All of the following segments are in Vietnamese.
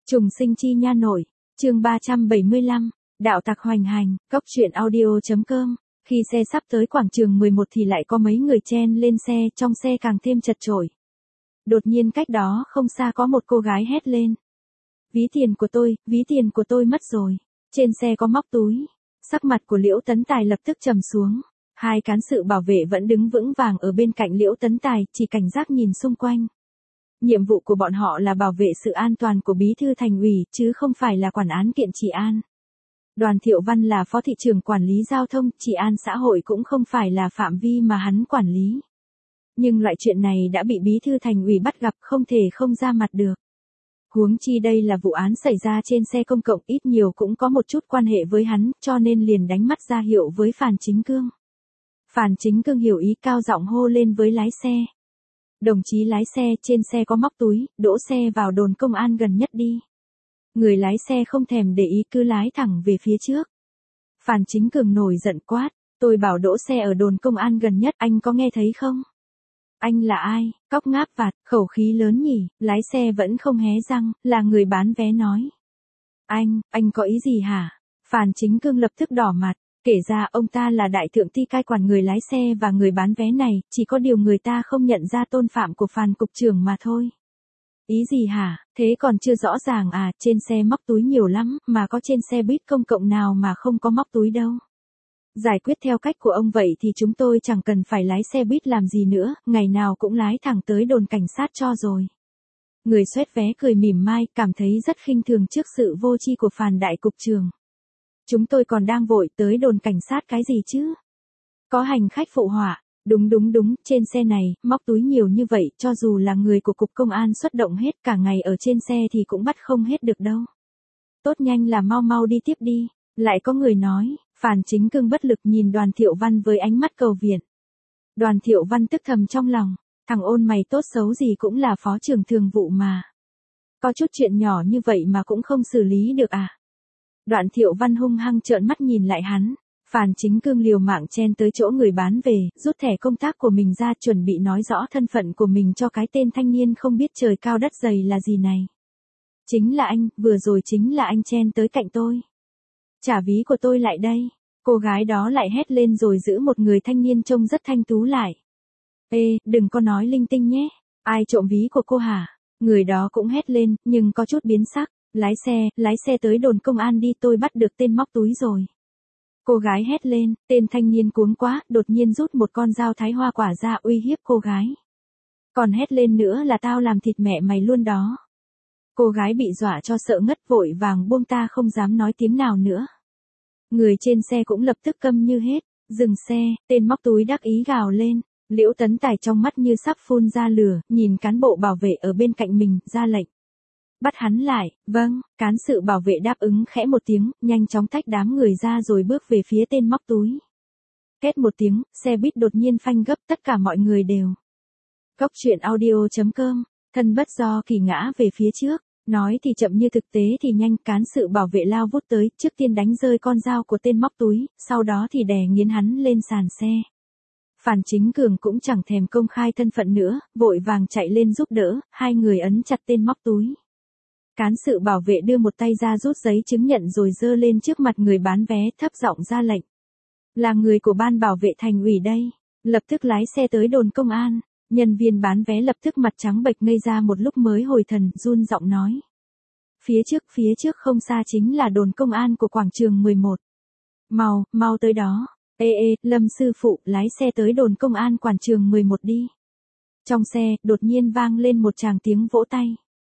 Trùng sinh chi nha nội, chương 375, đạo tặc hoành hành, cốc truyện audio.com. Khi xe sắp tới quảng trường 11 thì lại có mấy người chen lên xe, trong xe càng thêm chật chội. Đột nhiên cách đó không xa có một cô gái hét lên. Ví tiền của tôi mất rồi. Trên xe có móc túi. Sắc mặt của Liễu Tấn Tài lập tức trầm xuống. Hai cán sự bảo vệ vẫn đứng vững vàng ở bên cạnh Liễu Tấn Tài, chỉ cảnh giác nhìn xung quanh. Nhiệm vụ của bọn họ là bảo vệ sự an toàn của bí thư thành ủy, chứ không phải là quản án kiện trị an. Đoàn Thiệu Văn là phó thị trưởng quản lý giao thông, trị an xã hội cũng không phải là phạm vi mà hắn quản lý. Nhưng loại chuyện này đã bị bí thư thành ủy bắt gặp, không thể không ra mặt được. Huống chi đây là vụ án xảy ra trên xe công cộng, ít nhiều cũng có một chút quan hệ với hắn, cho nên liền đánh mắt ra hiệu với Phan Chính Cương. Phan Chính Cương hiểu ý, cao giọng hô lên với lái xe. Đồng chí lái xe, trên xe có móc túi, đỗ xe vào đồn công an gần nhất đi. Người lái xe không thèm để ý, cứ lái thẳng về phía trước. Phan Chính Cương nổi giận quát, tôi bảo đỗ xe ở đồn công an gần nhất, anh có nghe thấy không? Anh là ai? Cóc ngáp vặt, khẩu khí lớn nhỉ, lái xe vẫn không hé răng, là người bán vé nói. Anh có ý gì hả? Phan Chính Cương lập tức đỏ mặt, kể ra ông ta là đại thượng ty cai quản người lái xe và người bán vé này, chỉ có điều người ta không nhận ra tôn phạm của Phan cục trưởng mà thôi. Ý gì hả, thế còn chưa rõ ràng à, trên xe móc túi nhiều lắm, mà có trên xe buýt công cộng nào mà không có móc túi đâu. Giải quyết theo cách của ông vậy thì chúng tôi chẳng cần phải lái xe buýt làm gì nữa, ngày nào cũng lái thẳng tới đồn cảnh sát cho rồi. Người soét vé cười mỉm mai, cảm thấy rất khinh thường trước sự vô tri của Phan đại cục trưởng. Chúng tôi còn đang vội, tới đồn cảnh sát cái gì chứ? Có hành khách phụ họa, đúng, trên xe này, móc túi nhiều như vậy, cho dù là người của cục công an xuất động hết cả ngày ở trên xe thì cũng bắt không hết được đâu. Tốt nhanh là mau đi tiếp đi, lại có người nói. Phan Chính Cương bất lực nhìn Đoàn Thiệu Văn với ánh mắt cầu viện. Đoàn Thiệu Văn tức thầm trong lòng, thằng ôn mày tốt xấu gì cũng là phó trưởng thường vụ mà. Có chút chuyện nhỏ như vậy mà cũng không xử lý được à? Đoàn Thiệu Văn hung hăng trợn mắt nhìn lại hắn. Phan Chính Cương liều mạng chen tới chỗ người bán về, rút thẻ công tác của mình ra, chuẩn bị nói rõ thân phận của mình cho cái tên thanh niên không biết trời cao đất dày là gì này. Chính là anh, vừa rồi chính là anh chen tới cạnh tôi. Trả ví của tôi lại đây. Cô gái đó lại hét lên rồi giữ một người thanh niên trông rất thanh tú lại. Ê, đừng có nói linh tinh nhé. Ai trộm ví của cô hả? Người đó cũng hét lên, nhưng có chút biến sắc. Lái xe tới đồn công an đi, tôi bắt được tên móc túi rồi. Cô gái hét lên, tên thanh niên cuống quá, đột nhiên rút một con dao thái hoa quả ra uy hiếp cô gái. Còn hét lên nữa là tao làm thịt mẹ mày luôn đó. Cô gái bị dọa cho sợ ngất, vội vàng buông ta, không dám nói tiếng nào nữa. Người trên xe cũng lập tức câm như hết, dừng xe, tên móc túi đắc ý gào lên. Liễu Tấn Tài trong mắt như sắp phun ra lửa, nhìn cán bộ bảo vệ ở bên cạnh mình, ra lệnh. Bắt hắn lại, vâng, cán sự bảo vệ đáp ứng khẽ một tiếng, nhanh chóng tách đám người ra rồi bước về phía tên móc túi. Két một tiếng, xe buýt đột nhiên phanh gấp, tất cả mọi người đều. Cốc truyện audio.com, thân bất do kỳ ngã về phía trước. Nói thì chậm như thực tế thì nhanh, cán sự bảo vệ lao vút tới, trước tiên đánh rơi con dao của tên móc túi, sau đó thì đè nghiến hắn lên sàn xe. Phan Chính Cương cũng chẳng thèm công khai thân phận nữa, vội vàng chạy lên giúp đỡ, hai người ấn chặt tên móc túi. Cán sự bảo vệ đưa một tay ra rút giấy chứng nhận rồi giơ lên trước mặt người bán vé, thấp giọng ra lệnh. Là người của ban bảo vệ thành ủy đây, lập tức lái xe tới đồn công an. Nhân viên bán vé lập tức mặt trắng bệch ngây ra một lúc mới hồi thần, run giọng nói. Phía trước không xa chính là đồn công an của quảng trường 11. Mau tới đó. Ê, Lâm sư phụ, lái xe tới đồn công an quảng trường 11 đi. Trong xe, đột nhiên vang lên một tràng tiếng vỗ tay.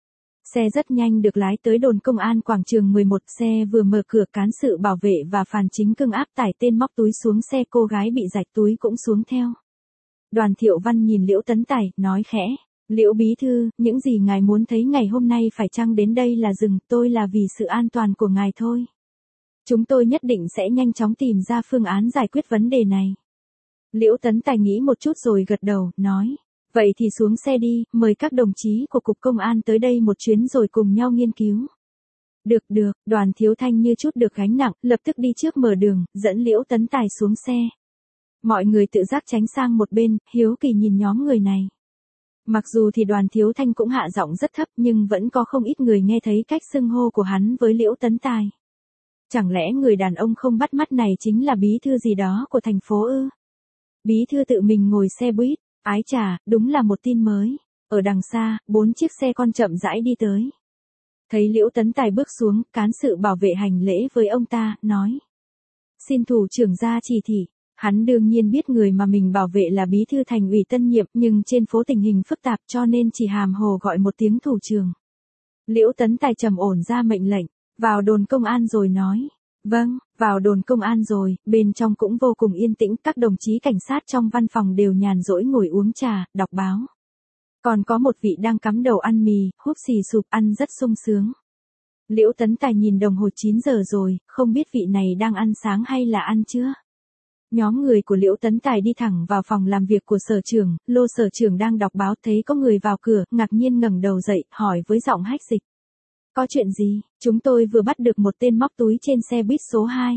Xe rất nhanh được lái tới đồn công an quảng trường 11, xe vừa mở cửa, cán sự bảo vệ và Phan Chính Cương áp tải tên móc túi xuống xe, cô gái bị rạch túi cũng xuống theo. Đoàn Thiệu Văn nhìn Liễu Tấn Tài, nói khẽ, Liễu bí thư, những gì ngài muốn thấy ngày hôm nay phải chăng đến đây là dừng, tôi là vì sự an toàn của ngài thôi. Chúng tôi nhất định sẽ nhanh chóng tìm ra phương án giải quyết vấn đề này. Liễu Tấn Tài nghĩ một chút rồi gật đầu, nói, vậy thì xuống xe đi, mời các đồng chí của cục công an tới đây một chuyến rồi cùng nhau nghiên cứu. Được, Đoàn Thiếu Thanh như chút được gánh nặng, lập tức đi trước mở đường, dẫn Liễu Tấn Tài xuống xe. Mọi người tự giác tránh sang một bên, hiếu kỳ nhìn nhóm người này. Mặc dù thì Đoàn Thiếu Thanh cũng hạ giọng rất thấp nhưng vẫn có không ít người nghe thấy cách xưng hô của hắn với Liễu Tấn Tài. Chẳng lẽ người đàn ông không bắt mắt này chính là bí thư gì đó của thành phố ư? Bí thư tự mình ngồi xe buýt, ái chà, đúng là một tin mới. Ở đằng xa, 4 chiếc xe con chậm rãi đi tới. Thấy Liễu Tấn Tài bước xuống, cán sự bảo vệ hành lễ với ông ta, nói. Xin thủ trưởng ra chỉ thị. Hắn đương nhiên biết người mà mình bảo vệ là bí thư thành ủy tân nhiệm, nhưng trên phố tình hình phức tạp cho nên chỉ hàm hồ gọi một tiếng thủ trưởng. Liễu Tấn Tài trầm ổn ra mệnh lệnh, vào đồn công an rồi nói. Vâng, vào đồn công an rồi, bên trong cũng vô cùng yên tĩnh, các đồng chí cảnh sát trong văn phòng đều nhàn rỗi ngồi uống trà, đọc báo. Còn có một vị đang cắm đầu ăn mì, húp xì sụp ăn rất sung sướng. Liễu Tấn Tài nhìn đồng hồ 9 giờ rồi, không biết vị này đang ăn sáng hay là ăn trưa. Nhóm người của Liễu Tấn Tài đi thẳng vào phòng làm việc của sở trưởng, Lô sở trưởng đang đọc báo thấy có người vào cửa, ngạc nhiên ngẩng đầu dậy, hỏi với giọng hách dịch. Có chuyện gì? Chúng tôi vừa bắt được một tên móc túi trên xe buýt số 2.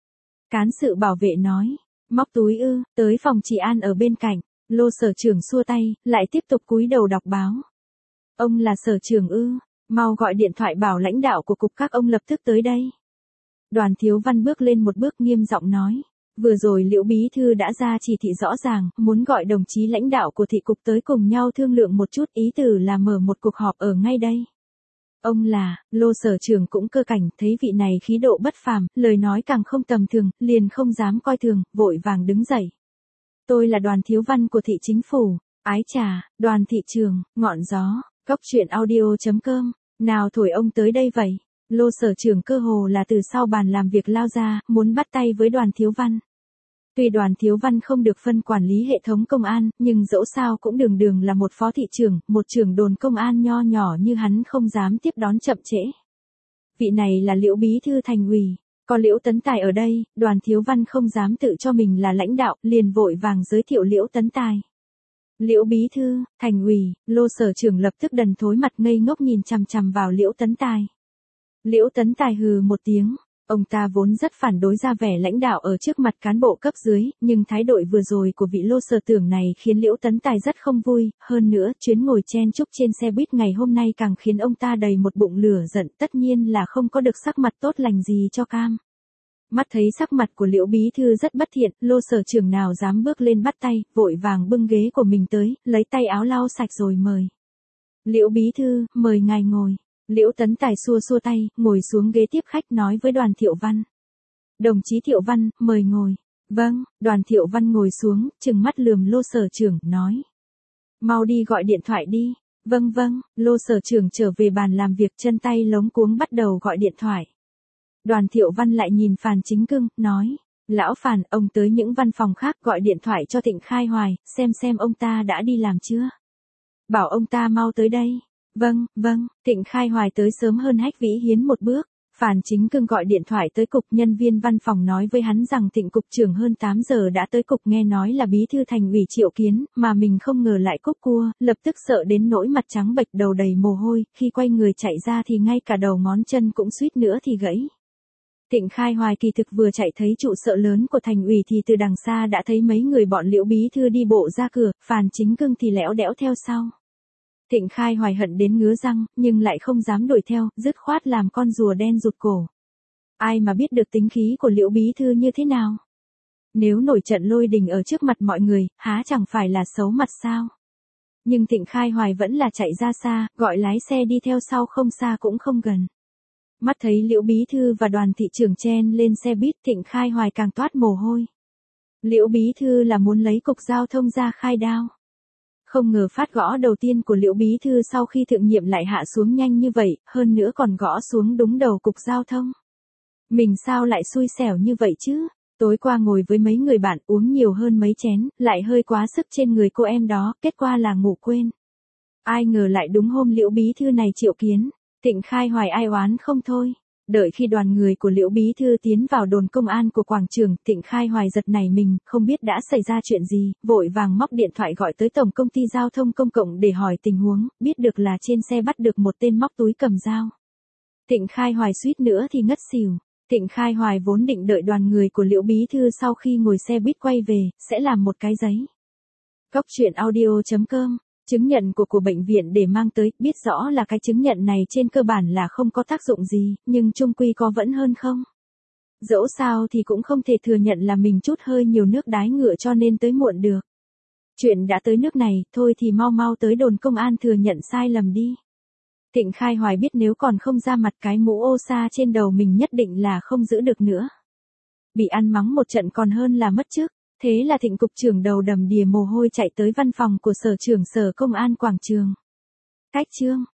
Cán sự bảo vệ nói. Móc túi ư? Tới phòng trị an ở bên cạnh. Lô sở trưởng xua tay, lại tiếp tục cúi đầu đọc báo. Ông là sở trưởng ư? Mau gọi điện thoại bảo lãnh đạo của cục các ông lập tức tới đây. Đoàn Thiếu Văn bước lên một bước nghiêm giọng nói. Vừa rồi Liễu bí thư đã ra chỉ thị rõ ràng, muốn gọi đồng chí lãnh đạo của thị cục tới cùng nhau thương lượng một chút, ý tử là mở một cuộc họp ở ngay đây. Ông là, Lô sở trưởng cũng cơ cảnh, thấy vị này khí độ bất phàm, lời nói càng không tầm thường, liền không dám coi thường, vội vàng đứng dậy. Tôi là Đoàn Thiếu Văn của thị chính phủ, ái chà, Đoàn thị trường, ngọn gió, cốc truyện audio.com, nào thổi ông tới đây vậy? Lô sở trưởng cơ hồ là từ sau bàn làm việc lao ra, muốn bắt tay với Đoàn Thiếu Văn. Tuy Đoàn Thiếu Văn không được phân quản lý hệ thống công an, nhưng dẫu sao cũng đường đường là một phó thị trưởng, một trưởng đồn công an nho nhỏ như hắn không dám tiếp đón chậm trễ. Vị này là Liễu bí thư thành ủy, có Liễu Tấn Tài ở đây, Đoàn Thiếu Văn không dám tự cho mình là lãnh đạo, liền vội vàng giới thiệu Liễu Tấn Tài. Liễu bí thư, thành ủy, Lô sở trưởng lập tức đần thối mặt ngây ngốc nhìn chằm chằm vào Liễu Tấn Tài. Liễu Tấn Tài hừ một tiếng. Ông ta vốn rất phản đối ra vẻ lãnh đạo ở trước mặt cán bộ cấp dưới, nhưng thái độ vừa rồi của vị Lô sở trưởng này khiến Liễu Tấn Tài rất không vui, hơn nữa, chuyến ngồi chen chúc trên xe buýt ngày hôm nay càng khiến ông ta đầy một bụng lửa giận, tất nhiên là không có được sắc mặt tốt lành gì cho cam. Mắt thấy sắc mặt của Liễu bí thư rất bất thiện, Lô sở trưởng nào dám bước lên bắt tay, vội vàng bưng ghế của mình tới, lấy tay áo lau sạch rồi mời. Liễu bí thư, mời ngài ngồi. Liễu Tấn Tài xua xua tay, ngồi xuống ghế tiếp khách nói với Đoàn Thiệu Văn. Đồng chí Thiệu Văn, mời ngồi. Vâng, Đoàn Thiệu Văn ngồi xuống, trừng mắt lườm Lô sở trưởng, nói. Mau đi gọi điện thoại đi. Vâng vâng, Lô sở trưởng trở về bàn làm việc, chân tay lống cuống bắt đầu gọi điện thoại. Đoàn Thiệu Văn lại nhìn Phàn Chính Cưng, nói. Lão Phàn, ông tới những văn phòng khác gọi điện thoại cho Thịnh Khai Hoài, xem ông ta đã đi làm chưa. Bảo ông ta mau tới đây. Vâng, Thịnh Khai Hoài tới sớm hơn Hách Vĩ Hiến một bước. Phàn Chính Cưng gọi điện thoại tới cục, nhân viên văn phòng nói với hắn rằng Thịnh cục trưởng hơn 8 giờ đã tới cục, nghe nói là bí thư thành ủy triệu kiến, mà mình không ngờ lại cúp cua, lập tức sợ đến nỗi mặt trắng bệch, đầu đầy mồ hôi, khi quay người chạy ra thì ngay cả đầu ngón chân cũng suýt nữa thì gãy. Thịnh Khai Hoài kỳ thực vừa chạy thấy trụ sở lớn của thành ủy thì từ đằng xa đã thấy mấy người bọn Liễu bí thư đi bộ ra cửa, Phàn Chính Cưng thì lẽo đẽo theo sau. Thịnh Khai Hoài hận đến ngứa răng, nhưng lại không dám đuổi theo, dứt khoát làm con rùa đen rụt cổ. Ai mà biết được tính khí của Liễu bí thư như thế nào? Nếu nổi trận lôi đình ở trước mặt mọi người, há chẳng phải là xấu mặt sao? Nhưng Thịnh Khai Hoài vẫn là chạy ra xa, gọi lái xe đi theo sau, không xa cũng không gần. Mắt thấy Liễu bí thư và Đoàn thị trưởng chen lên xe buýt, Thịnh Khai Hoài càng toát mồ hôi. Liễu bí thư là muốn lấy cục giao thông ra khai đao. Không ngờ phát gõ đầu tiên của Liễu bí thư sau khi thượng nhiệm lại hạ xuống nhanh như vậy, hơn nữa còn gõ xuống đúng đầu cục giao thông. Mình sao lại xui xẻo như vậy chứ? Tối qua ngồi với mấy người bạn uống nhiều hơn mấy chén, lại hơi quá sức trên người cô em đó, kết quả là ngủ quên. Ai ngờ lại đúng hôm Liễu bí thư này triệu kiến. Thịnh Khai Hoài ai oán không thôi. Đợi khi đoàn người của Liễu bí thư tiến vào đồn công an của quảng trường, Thịnh Khai Hoài giật nảy mình, không biết đã xảy ra chuyện gì, vội vàng móc điện thoại gọi tới Tổng công ty Giao thông Công cộng để hỏi tình huống, biết được là trên xe bắt được một tên móc túi cầm dao. Thịnh Khai Hoài suýt nữa thì ngất xỉu. Thịnh Khai Hoài vốn định đợi đoàn người của Liễu bí thư sau khi ngồi xe buýt quay về, sẽ làm một cái giấy. Cốc truyện audio.com Chứng nhận của bệnh viện để mang tới, biết rõ là cái chứng nhận này trên cơ bản là không có tác dụng gì, nhưng chung quy có vẫn hơn không? Dẫu sao thì cũng không thể thừa nhận là mình chút hơi nhiều nước đái ngựa cho nên tới muộn được. Chuyện đã tới nước này, thôi thì mau mau tới đồn công an thừa nhận sai lầm đi. Thịnh Khai Hoài biết nếu còn không ra mặt cái mũ ô sa trên đầu mình nhất định là không giữ được nữa. Bị ăn mắng một trận còn hơn là mất chức, thế là Thịnh cục trưởng đầu đầm đìa mồ hôi chạy tới văn phòng của sở trưởng sở công an Quảng Trường. Cách chương